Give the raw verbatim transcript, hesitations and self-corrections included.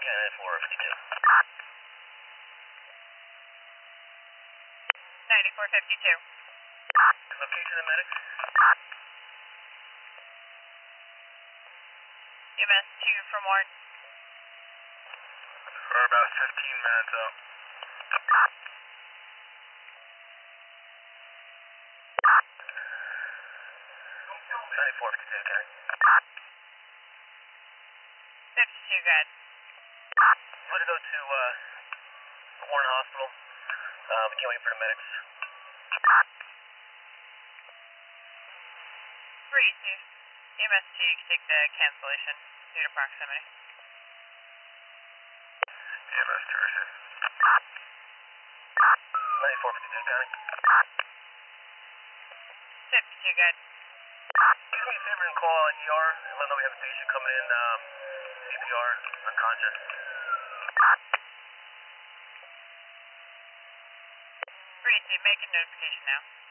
ninety-four fifty-two. ninety-four fifty-two. Location of medics? E M S two from Warren. We're about fifteen minutes out. ninety-four fifty-two, okay. fifty-two, good. I'm going to go to uh, Warren Hospital. Uh, we can't wait for the medics. three two. E M S two, you can take the cancellation due to proximity. E M S two, sir. ninety-four fifty-two, County. fifty-two, good. Do me a favor and call E R and let them know we have a patient coming in, um, C P R, unconscious. three two, make a notification now.